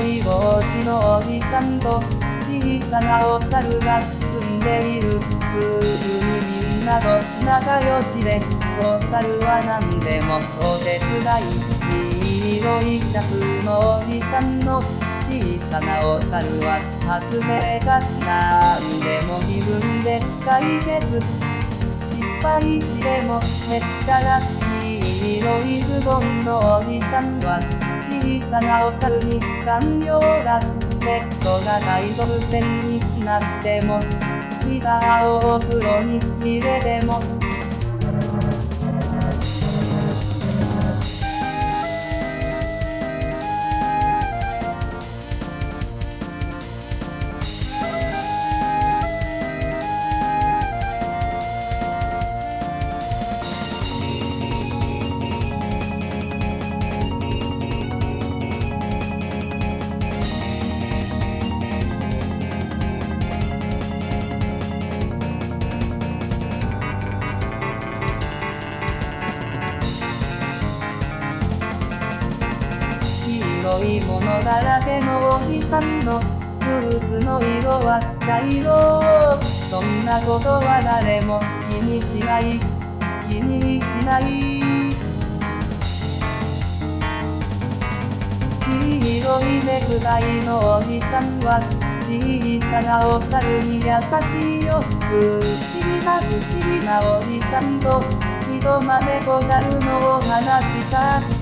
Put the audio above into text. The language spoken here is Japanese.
い帽子のおじさんと小さなお猿が住んでいる。すぐにみんなと仲良しで、お猿は何でもお手伝い。黄色いシャツのおじさんの小さなお猿は発明家。なんでも自分で解決。失敗してもめっちゃラッキー。黄色いズボンのおじさんは小さなお猿に寛容だ。ペットが海賊船になってもギターをお風呂に入れても白いものだらけのおじさんのブーツの色は茶色。そんなことは誰も気にしない、気にしない。黄色いネクタイのおじさんは小さなお猿に優しいよ。不思議なおじさんと一豆小猿のお話さ。